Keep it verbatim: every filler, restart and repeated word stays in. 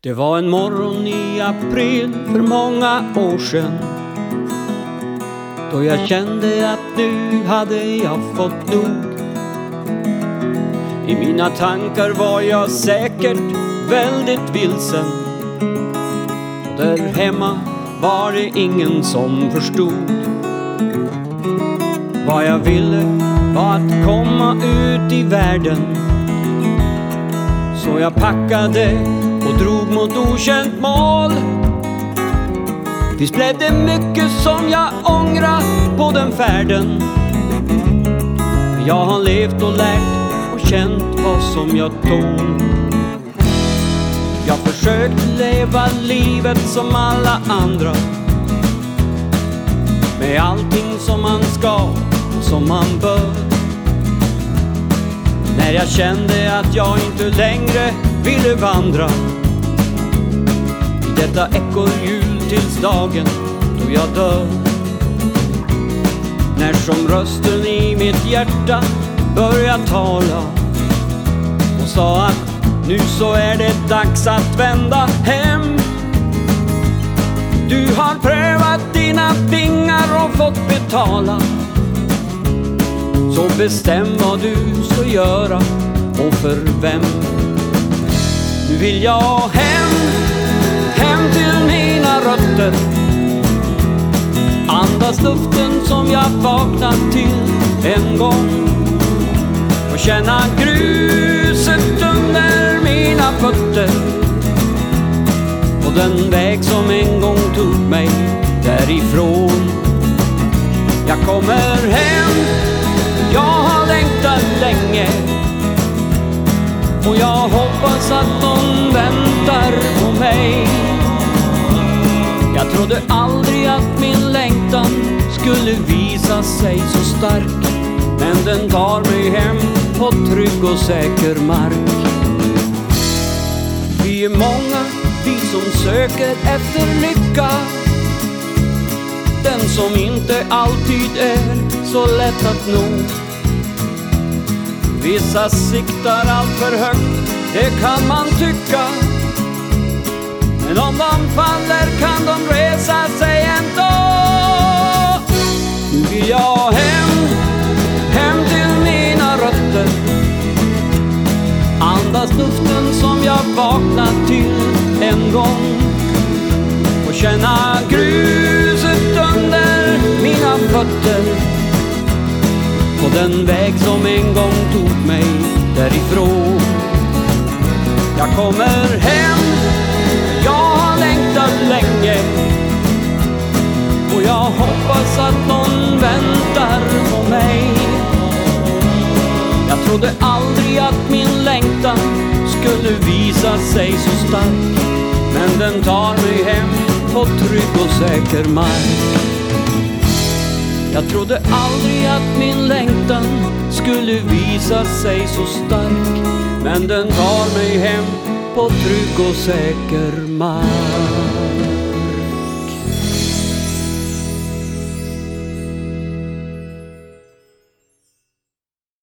Det var en morgon i april för många år sedan, då jag kände att nu hade jag fått nog. I mina tankar var jag säkert väldigt vilsen, och där hemma var det ingen som förstod. Vad jag ville var att komma ut i världen, så jag packade och drog mot okänt mål. Visst blev det mycket som jag ångrar på den färden, men jag har levt och lärt och känt vad som jag tål. Jag försökte leva livet som alla andra, med allting som man ska och som man bör. När jag kände att jag inte längre ville vandra i detta ekorrhjul tills dagen då jag dör. När som rösten i mitt hjärta började tala och sa att nu så är det dags att vända hem. Du har prövat dina vingar och fått betala, så bestäm vad du ska göra och för vem. Nu vill jag hem, hem till mina rötter, andas luften som jag vaknat till en gång, och känna gruset under mina fötter och den väg som en gång tog mig därifrån. Jag kommer hem, jag har längtat länge, och jag hoppas att någon väntar på mig. Jag trodde aldrig att min längtan skulle visa sig så stark, men den tar mig hem på trygg och säker mark. Vi är många, vi som söker efter lycka, den som inte alltid är så lätt att nå. Vissa siktar allt för högt, det kan man tycka, men om de faller kan de resa sig ändå. Nu vill jag hem, hem till mina rötter, andas luften som jag vaknat till en gång, och känna gruset under mina fötter på den väg som en gång tog mig därifrån. Jag kommer hem, jag har längtat länge, och jag hoppas att någon väntar på mig. Jag trodde aldrig att min längtan skulle visa sig så stark, men den tar mig hem på trygg och säker mark. Jag trodde aldrig att min längtan skulle visa sig så stark, men den tar mig hem på trygg och säker mark.